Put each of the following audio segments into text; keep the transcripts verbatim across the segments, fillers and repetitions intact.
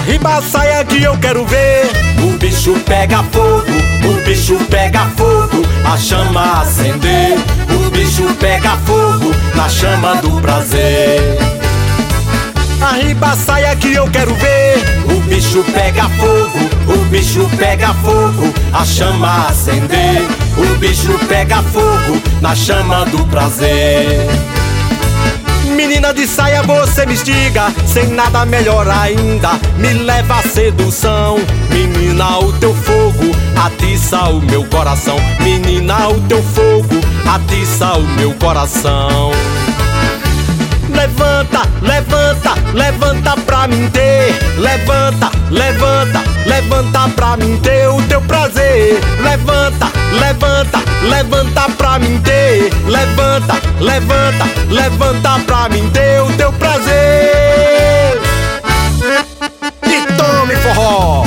Arriba a saia que eu quero ver. O bicho pega fogo, o bicho pega fogo, a chama acender. O bicho pega fogo, na chama do prazer. Arriba a saia que eu quero ver. O bicho pega fogo, o bicho pega fogo, a chama acender. O bicho pega fogo, na chama do prazer. Menina de saia, você me instiga, sem nada melhor ainda, me leva à sedução. Menina, o teu fogo atiça o meu coração. Menina, o teu fogo atiça o meu coração. Levanta, levanta, levanta pra mim ter. Levanta, levanta, levanta pra mim ter o teu prazer. Levanta, levanta, levanta pra mim ter. Levanta, levanta, levanta pra mim ter o teu prazer. E tome forró.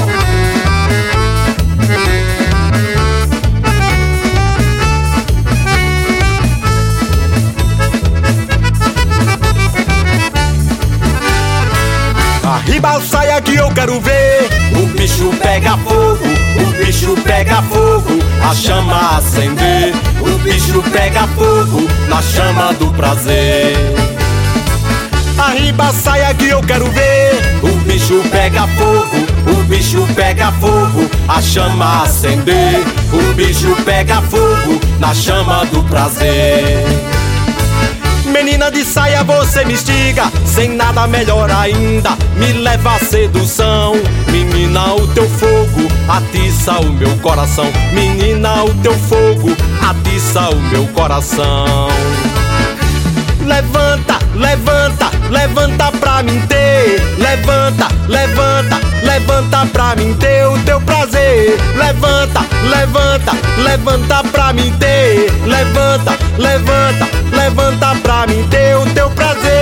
Arriba a saia que eu quero ver. O bicho pega fogo, o bicho pega fogo, a chama acender. O bicho pega fogo, na chama do prazer. Arriba a saia que eu quero ver. O bicho pega fogo, o bicho pega fogo, a chama acender. O bicho pega fogo, na chama do prazer. Menina de saia, você me instiga, sem nada melhor ainda, me leva à sedução. Menina, o teu fogo atiça o meu coração. Menina, o teu fogo atiça o meu coração. Levanta, levanta, levanta pra mim ter. Levanta, levanta, levanta pra mim ter o teu prazer. Levanta, levanta, levanta pra mim ter. Levanta, levanta, levanta pra mim ter o teu prazer.